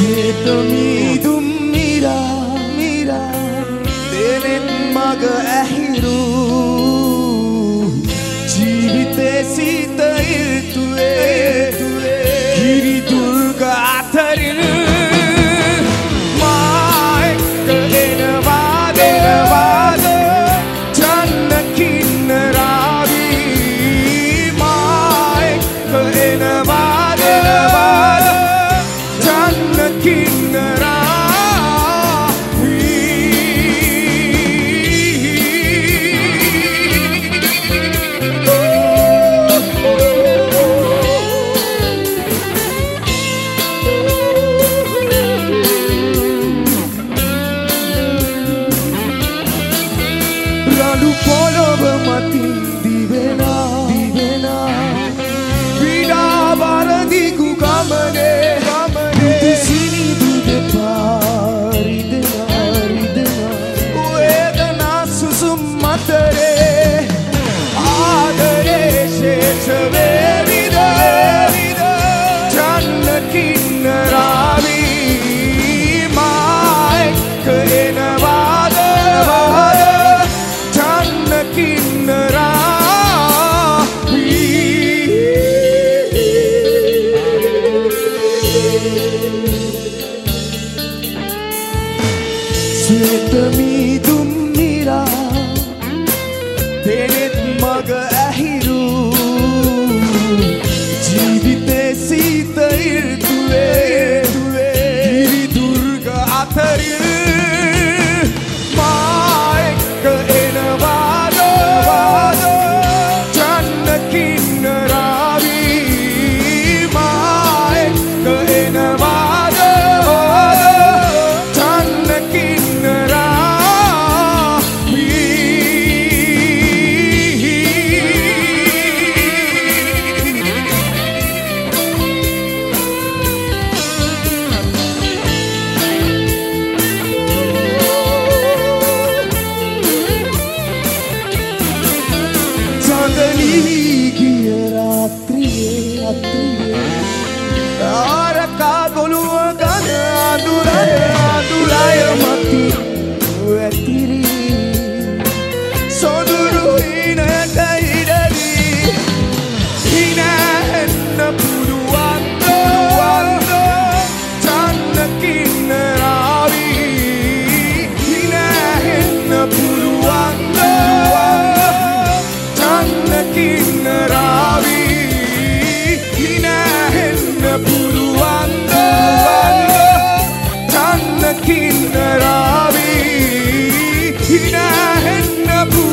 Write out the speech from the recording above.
සේතමීදුම් මිරා දෙනෙත් මග ඇහිරු ජීවිතේ සීත ඍතුවේ කිරි දුර්ග අතරින් මා එක්ක එනවාද චන්න කින්නරාවී මා එක්ක එනවාද චන්න කින්නරාවී රළු පොළොව මතින් දිවෙනා විඩා වරදිගු ගමනේ සිනිදු දෙපා රිදෙනා වේදනා සුසුම් අතරේ ආදරේ ශේෂ වේවිද චන්න කින්නරාවී මා එක්ක එනවාද චන්න සේතමීදුම් මිරා දෙනෙත් මග ඇහිරු ජීවිතේ සීත ඍතුවේ කිරි දුර්ග අතරින් මා එක්ක එනවාද චන්න කින්නරාවී මා එක්ක එනවාද චන්න ගිය රාත්‍රියේ තාරකා ගොළුව ගන අඳුරය මති වැතිරි සොඳුරු හිනට ඉඩදී හිනැන්න පුළුවන්ද චන්න කින්නරාවී හිනැන්න පුළුවන්ද චන්න කින්නරාවී හිනැන්න පුළුවන්ද චන්න කින්නරාවී හිනැන්න පුළුවන්ද